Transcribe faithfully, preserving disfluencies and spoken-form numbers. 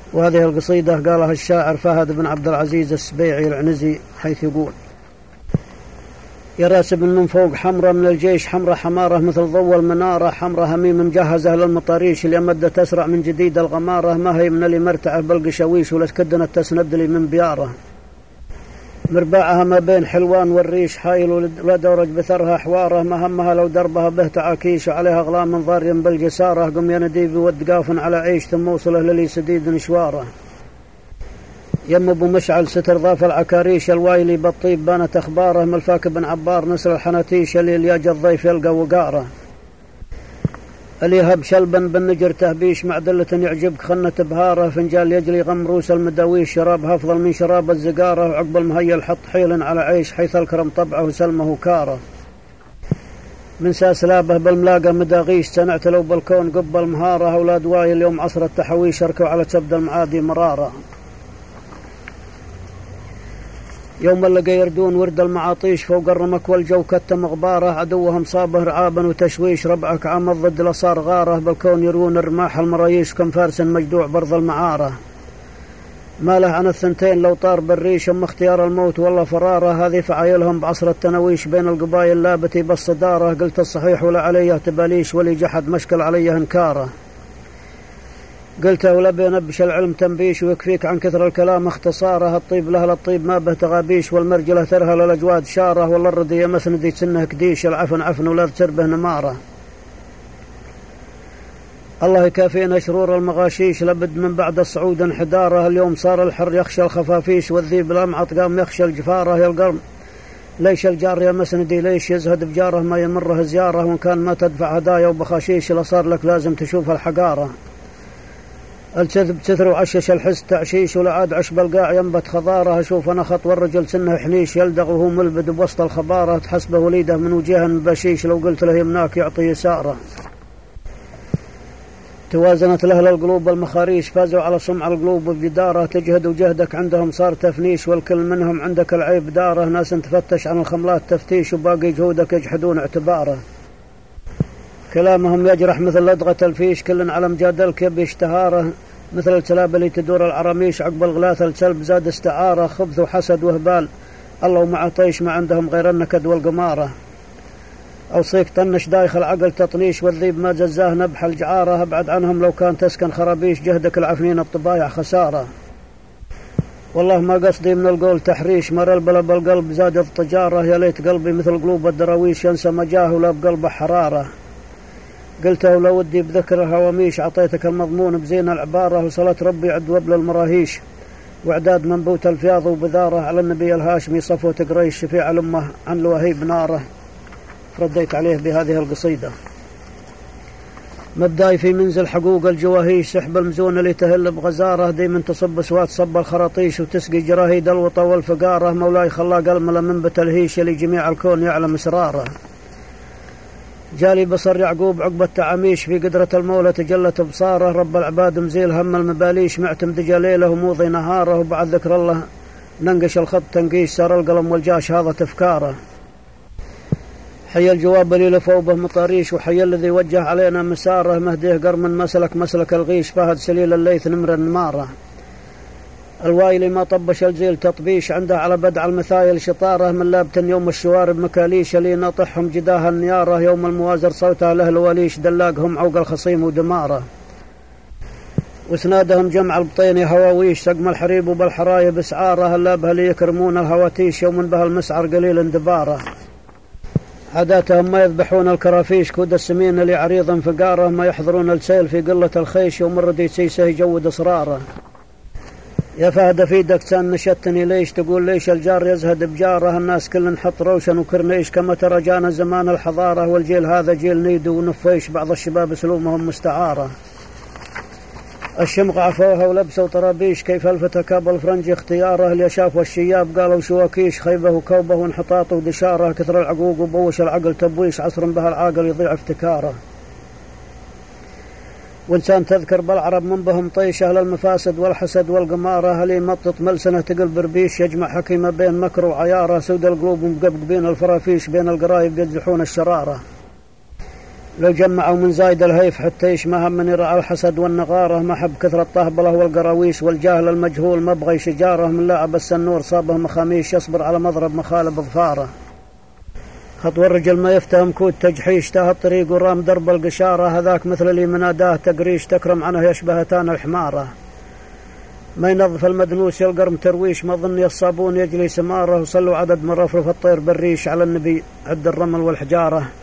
وهذه القصيدة قالها الشاعر فهد بن عبد العزيز السبيعي العنزي، حيث يقول: يا راسب من فوق حمرة من الجيش، حمرة حمارة مثل ضوء المنارة، حمرة هميم مجهزة للمطاريش، اللي مدة تسرع من جديد الغمارة، ما هي من اللي مرتعه بالقشاويش، ولا تكدنت تسند لي من بياره. مرباعها ما بين حلوان والريش، حايل ولا دورج بثرها حواره، ما همها لو دربها به تعاكيش، وعليها أغلام من ضار بالجسارة، قم يا نديبي ودقاف على عيش، ثم وصله للي سديد نشواره. يم ابو مشعل ستر ضاف العكاريش، الوايلي بالطيب بانت اخباره، ملفاك بن عبار نسر الحناتيش، اللي الياج الضيف يلقى وقاره. اللي هب شلبا بالنجر تهبيش، معدلة يعجبك خنة بهاره، فنجال يجلي غمروس المداويش، شرابها افضل من شراب الزقاره، وعقب المهيل حط حيل على عيش، حيث الكرم طبعه وسلمه كاره. من ساسلابه بالملاقى مداغيش، سنعت لو بالكون قبل مهاره، اولاد وايل يوم عصر التحويش، اركوا على كبد المعادي مراره. يوم لقى يردون ورد المعاطيش، فوق الرمك والجو كتم غباره، عدوهم صابه رعابا وتشويش، ربعك عام الضد لصار غاره، بالكون يرون الرماح المرايش، كم فارس مجدوع برض المعاره. ما له عن الثنتين لو طار بالريش، ام اختيار الموت والله فراره، هذه فعايلهم بعصر التنويش، بين القبايل لابتي بالصداره، قلت الصحيح ولا عليه تباليش، ولي جحد مشكل عليه انكاره. قلت ولا بينبش العلم تنبيش، ويكفيك عن كثر الكلام اختصاره، الطيب له للطيب ما به تغابيش، والمرجله ترها للاجواد شاره، والله الردي مسندي سنه كديش، العفن عفن ولا تسربه نماره. الله يكافينا شرور المغاشيش، لابد من بعد الصعود انحداره، اليوم صار الحر يخشى الخفافيش، والذيب الامعط قام يخشى الجفاره. يا القرم ليش الجار يا مسندي ليش، يزهد بجاره ما يمره زياره، وان كان ما تدفع هدايا وبخاشيش، لصار لك لازم تشوف الحقاره. الكذب تثر وعشش الحس تعشيش، ولا عاد عشب القاع ينبت خضاره، اشوف انا خط والرجل سنه حنيش، يلدغ وهو ملبد بوسط الخباره، تحسبه وليده من وجهه من بشيش، لو قلت له يمناك يعطي يساره. توازنت له القلوب المخاريش، فازوا على سمع القلوب بجداره، تجهد وجهدك عندهم صار تفنيش، والكل منهم عندك العيب داره، ناس تفتش عن الخملات تفتيش، وباقي جهودك يجحدون اعتباره. كلامهم يجرح مثل لدغة الفيش، كل على مجادلك يبي اشتهاره، مثل الكلاب اللي تدور العرميش، عقب الغلاث الكلب زاد استعاره، خبث وحسد وهبال، الله ومع طيش ما عندهم غير النكد والقماره. أوصيك طنش دايخ العقل تطنيش، والذيب ما جزاه نبح الجعاره، ابعد عنهم لو كان تسكن خرابيش، جهدك العفنين الطبايع خساره. والله ما قصدي من القول تحريش، مر البلا بالقلب زاد الطجاره، يا ليت قلبي مثل قلوب الدراويش، ينسى مجاه ولا بقلبه حراره. قلته لو ودي بذكر الهواميش، عطيتك المضمون بزين العباره، وصلت ربي عد وبل المراهيش، واعداد منبوت الفياض وبذاره، على النبي الهاشمي صفوة قريش، شفيع الامه عن لوهيب ناره. رديت عليه بهذه القصيدة: مبداي في منزل حقوق الجواهيش، سحب المزون اللي تهل بغزاره، دي من تصب سوات صب الخراطيش، وتسقي جراهيد الوطى والفقاره، مولاي خلاق الملا منبت الهيش، اللي جميع الكون يعلم اسراره. جالي بصر يعقوب عقب التعاميش، في قدرة المولى تجلت بصاره، رب العباد مزيل هم المباليش، معتمد جليله وموضي نهاره، وبعد ذكر الله ننقش الخط تنقيش، صار القلم والجاش هذا تفكاره. حي الجواب اللي لفوا به مطاريش، وحي الذي وجه علينا مساره، مهديه قرم مسلك مسلك الغيش، فهد سليل الليث نمر النماره. الوايلي ما طبش الجيل تطبيش، عنده على بدع المثايل شطاره، من لابت يوم الشوارب مكاليش، اللي ناطحهم جداها النياره، يوم الموازر صوتها له الوليش، دلاقهم عوق الخصيم ودماره. وسنادهم جمع البطين هواويش، سقم الحريب وبالحرايب اسعاره، هلابها اللي يكرمون الهواتيش، يوم به المسعر قليل اندباره. عاداتهم ما يذبحون الكرافيش، كود السمين اللي عريض انفقاره، ما يحضرون السيل في قلة الخيش، يوم الردي سيسه يجود اصراره. يا فهد فيدك تسان نشتني ليش، تقول ليش الجار يزهد بجاره، الناس كل نحط روشن وكرنيش، كما ترى جانا زمان الحضارة، والجيل هذا جيل نيدو ونفيش، بعض الشباب سلومهم مستعارة. الشمغ عفوها ولبسوا طرابيش، كيف الفتى كاب الفرنج اختياره، اليشاف والشياب قالوا شواكيش، خيبه وكوبه وانحطاطه ودشاره، كثر العقوق وبوش العقل تبويش، عصر بها العاقل يضيع افتكاره. وإنسان تذكر بالعرب من بهم طيش، أهل المفاسد والحسد والقمارة، هل يمطط ملسنة تقلب ربيش، يجمع حكيمة بين مكر وعيارة، سود القلوب مقبق بين الفرافيش، بين القرايب يجزحون الشرارة. لو جمعوا من زايد الهيف حتى يشمها من يرعى الحسد والنغارة، ما حب كثرة الطهبلة والقراويش والجاهل المجهول، ما بغي شجاره من لاعب السنور صابه مخاميش، يصبر على مضرب مخالب ظفاره. خطوة الرجل ما يفتهم كود تجحيش، تاه الطريق ورام درب القشارة، هذاك مثل اللي مناداه تقريش، تكرم عنه يشبهتان الحمارة. ما ينظف المدنوس يلقرم ترويش، ما ظني الصابون يجلي سماره، وصلوا عدد من رفرف الطير بالريش على النبي عد الرمل والحجارة.